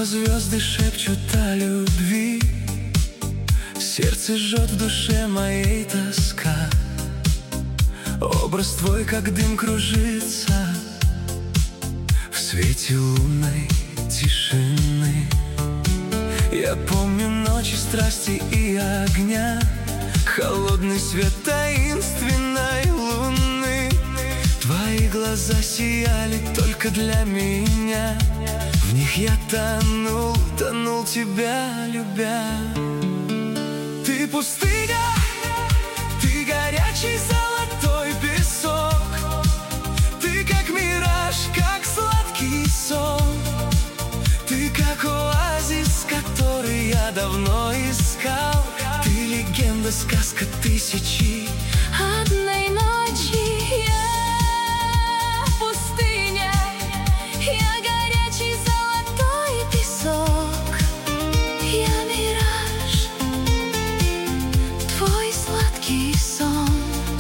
Снова звезды шепчут о любви, сердце жжет в душе моей тоска. Образ твой, как дым, кружится в свете лунной тишины. Я помню ночи страсти и огня, холодный свет таинственной луны. Твои глаза сияли только для меня, в них я тонул, тонул тебя любя. Ты пустыня, ты горячий золотой песок, ты как мираж, как сладкий сон. Ты как оазис, который я давно искал. Ты легенда, сказка тысячи одной ночи. Я пустыня, я горячий золотой песок, я мираж, твой сладкий сон.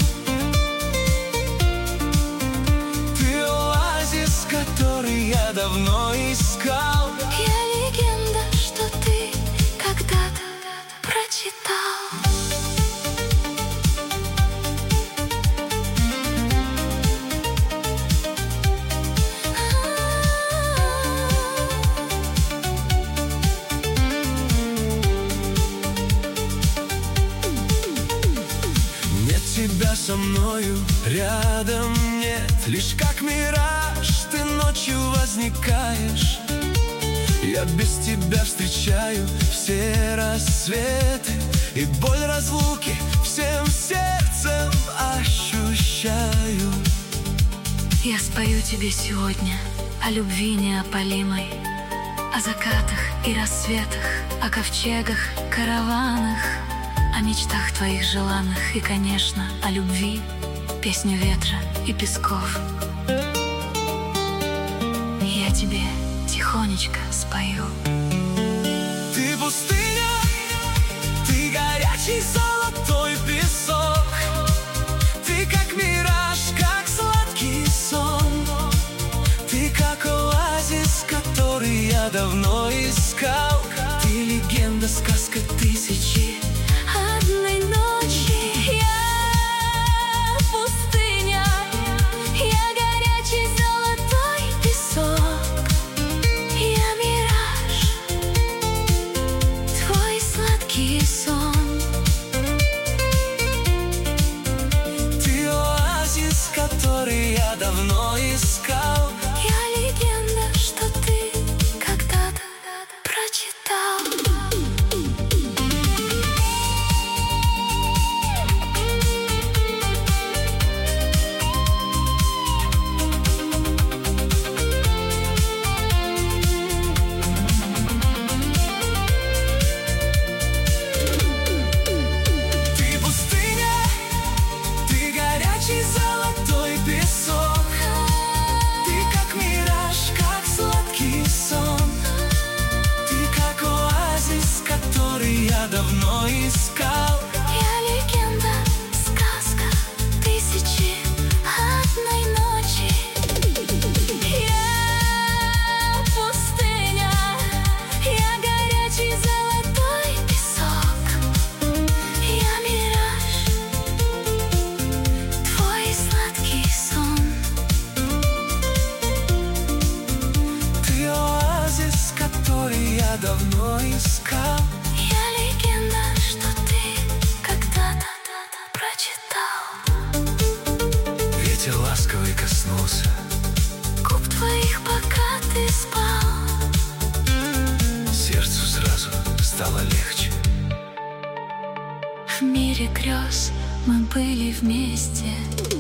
Ты оазис, который я давно искал. Я легенда, что ты когда-то прочитал. Нет тебя со мною, рядом нет, лишь как мираж ты ночью возникаешь. Я без тебя встречаю все рассветы, и боль разлуки всем сердцем ощущаю. Я спою тебе сегодня о любви неопалимой, о закатах и рассветах, о ковчегах, караванах, о мечтах твоих желанных и, конечно, о любви, песню ветра и песков. Я тебе тихонечко спою. Ты пустыня, ты горячий золотой песок, ты как мираж, как сладкий сон. Ты как оазис, который я давно искал. Ты легенда, сказка тысячи одной ночи. Я пустыня, я горячий золотой песок, я мираж, твой сладкий сон. Ты оазис, который я давно искал. Я легенда, что ты когда-то прочитал. Ты пустыня, ты горячий золотой песок, ты как мираж, как сладкий сон. Ты как оазис, который я давно искал. Я легенда, сказка тысячи одной ночи. Я пустыня, я горячий золотой песок, я мираж, твой сладкий сон. Ты оазис, который я давно искал. Я легенда, что ты когда-то прочитал. Ветер ласковый коснулся, Губ твоих, пока ты спал. сердцу сразу стало легче. В мире грез мы были вместе.